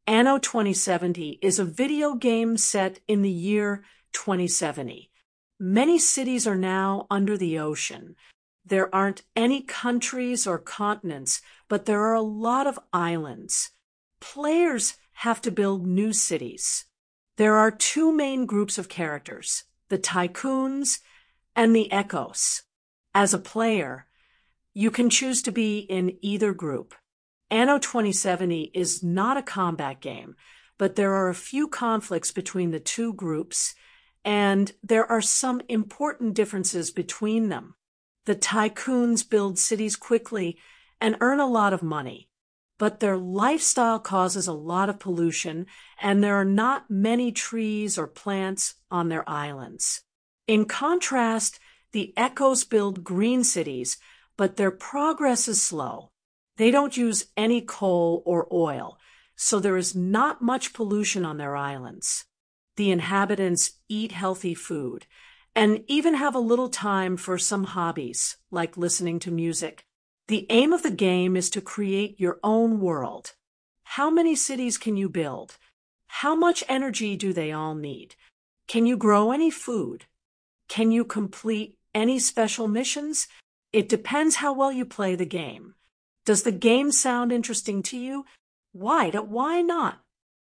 Anno 2070 is a video game set in the year 2070. Many cities are now under the ocean. There aren't any countries or continents, but there are a lot of islands. Players have to build new cities. There are two main groups of characters, the Tycoons and the Echoes. As a player, you can choose to be in either group. Anno 2070 is not a combat game, but there are a few conflicts between the two groups, and there are some important differences between them. The Tycoons build cities quickly and earn a lot of money, but their lifestyle causes a lot of pollution, and there are not many trees or plants on their islands. In contrast, the Echoes build green cities, but their progress is slow. They don't use any coal or oil, so there is not much pollution on their islands. The inhabitants eat healthy food and even have a little time for some hobbies, like listening to music. The aim of the game is to create your own world. How many cities can you build? How much energy do they all need? Can you grow any food? Can you complete any special missions? It depends how well you play the game. Does the game sound interesting to you? Why not?